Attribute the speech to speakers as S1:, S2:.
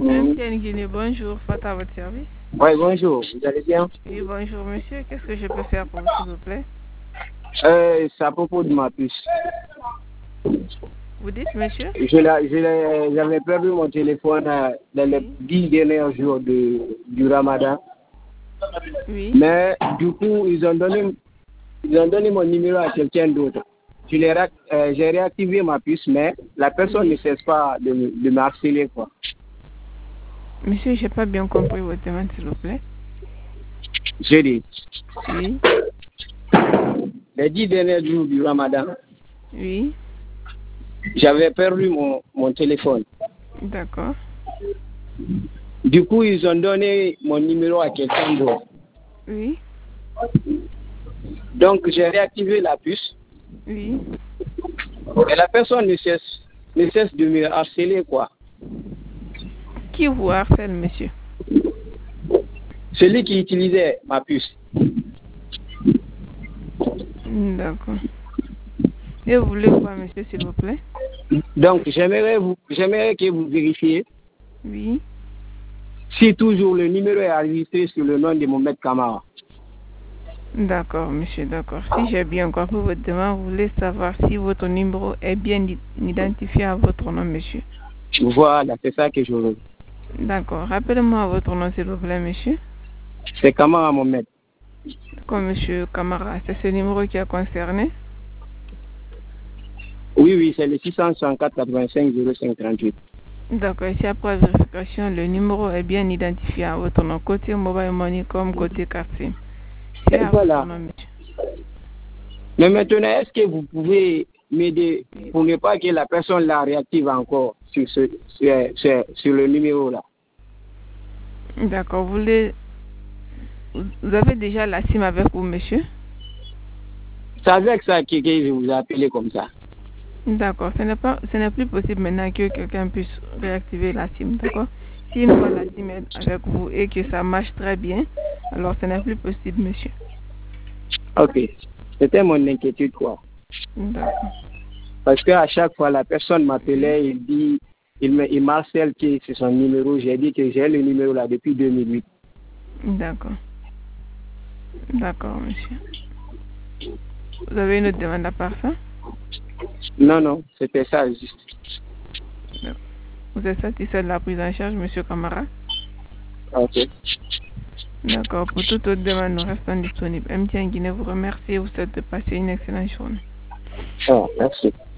S1: MTN Guinée, bonjour, Fata à votre service.
S2: Oui, bonjour, vous allez bien?
S1: Oui, bonjour monsieur, qu'est-ce que je peux faire pour vous s'il vous plaît?
S2: C'est à propos de ma puce.
S1: Vous dites monsieur?
S2: J'avais perdu mon téléphone dans les 10 derniers jours du Ramadan.
S1: Oui.
S2: Mais du coup, ils ont donné mon numéro à quelqu'un d'autre. J'ai réactivé ma puce, mais la personne ne cesse pas de me harceler, quoi.
S1: Monsieur, j'ai pas bien compris votre demande, s'il vous plaît.
S2: J'ai dit.
S1: Oui.
S2: Les 10 derniers jours du Ramadan.
S1: Oui.
S2: J'avais perdu mon téléphone.
S1: D'accord.
S2: Du coup, ils ont donné mon numéro à quelqu'un d'autre.
S1: Oui.
S2: Donc, j'ai réactivé la puce.
S1: Oui.
S2: Et la personne ne cesse de me harceler, quoi.
S1: Qui vous harcèle, monsieur?
S2: Celui qui utilisait ma puce.
S1: D'accord. Et vous voulez quoi, monsieur, s'il vous plaît?
S2: Donc, j'aimerais que vous vérifiez
S1: Oui.
S2: si toujours le numéro est enregistré sur le nom de Mohamed Kamara.
S1: D'accord, monsieur, d'accord. Si j'ai bien compris votre demande, vous voulez savoir si votre numéro est bien identifié à votre nom, monsieur.
S2: Voilà, c'est ça que je veux.
S1: D'accord. Rappelez-moi votre nom, s'il vous plaît, monsieur.
S2: C'est Kamara Mohamed.
S1: D'accord, monsieur Kamara. C'est ce numéro qui a concerné?
S2: Oui, c'est le 664 85 05 38.
S1: D'accord. Ici, après vérification, le numéro est bien identifié à votre nom, côté Mobile Money comme côté carte SIM. C'est à
S2: Voilà.
S1: votre nom, monsieur.
S2: Mais maintenant, est-ce que vous pouvez m'aider pour ne pas que la personne la réactive encore sur le numéro là?
S1: D'accord. Vous avez déjà la SIM avec vous, monsieur?
S2: C'est avec ça que je vous ai appelé comme ça.
S1: D'accord. Ce n'est plus possible maintenant que quelqu'un puisse réactiver la SIM, d'accord? Si une fois la SIM est avec vous et que ça marche très bien, alors ce n'est plus possible, monsieur.
S2: Ok. C'était mon inquiétude, quoi.
S1: D'accord.
S2: Parce qu'à chaque fois, la personne m'appelait, il m'harcèle que c'est son numéro. J'ai dit que j'ai le numéro là depuis 2008.
S1: D'accord. D'accord, monsieur. Vous avez une autre demande à part ça?
S2: Non, c'était ça juste.
S1: Vous êtes satisfait de la prise en charge, monsieur Kamara?
S2: Ok.
S1: D'accord. Pour toute autre demande, nous restons disponibles. MTN Guinée vous remercie et vous souhaite de passer une excellente journée.
S2: Ah, merci.